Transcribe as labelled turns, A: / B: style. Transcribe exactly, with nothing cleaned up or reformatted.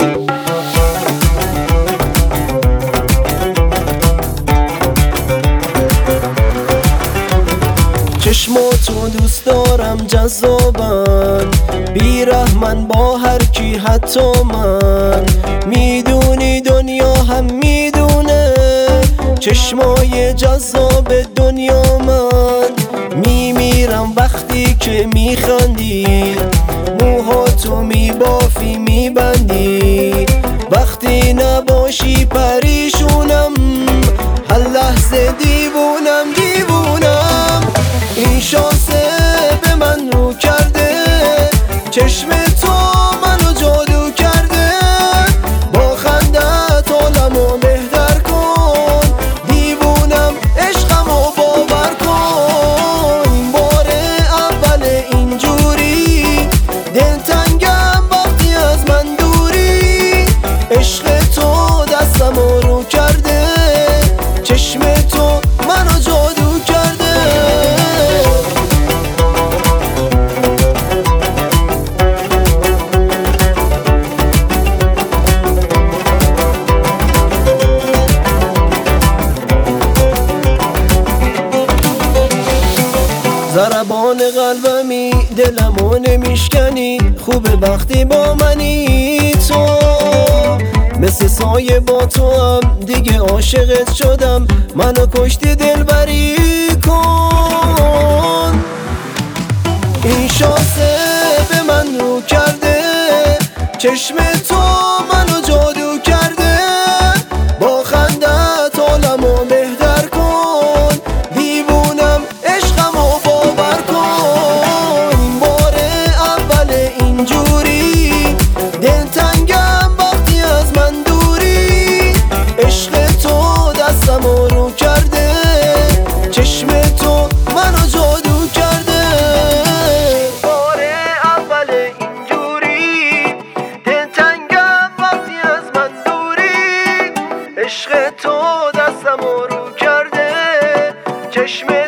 A: چشماتو دوست دارم جذابن، بیرحمن با هر کی حتی من. میدونی دنیا هم میدونه چشمای جذاب دنیا من. میمیرم وقتی که میخندی، موهاتو میبافی میبندی. وقتی نباشی پریشونم، هر لحظه دیوونم دیوونم. این شانسه به من رو کرده، چشم تو منو جادو کرده. با خندت عالمو بهتر کن، دیوونم عشقمو باور کن. این بار اول اینجوری دلتنگم وقتی از من دوری. عشق تو دستمو رو کرده، چشم تو منو جادو کرده. ضربان قلبمی دلمو نمیشکنی، خوبه وقتی با منی تو. مثل سایه با تو هم دیگه عاشقت شدم، منو کشتی دلبری کن. این شانسه به من رو کرده، چشم تو منو جادو کرده. با خندت عالمو بهتر کن، دیوونم عشقمو باور کن. این بار اول اینجوری دلتنگم وقتی از من دوری. عشق تو دستمو رو کرده، چشم تو منو جادو کرده. بار اول اینجوری دلتنگم وقتی از من دوری. عشق تو دستمو رو کرده، چشم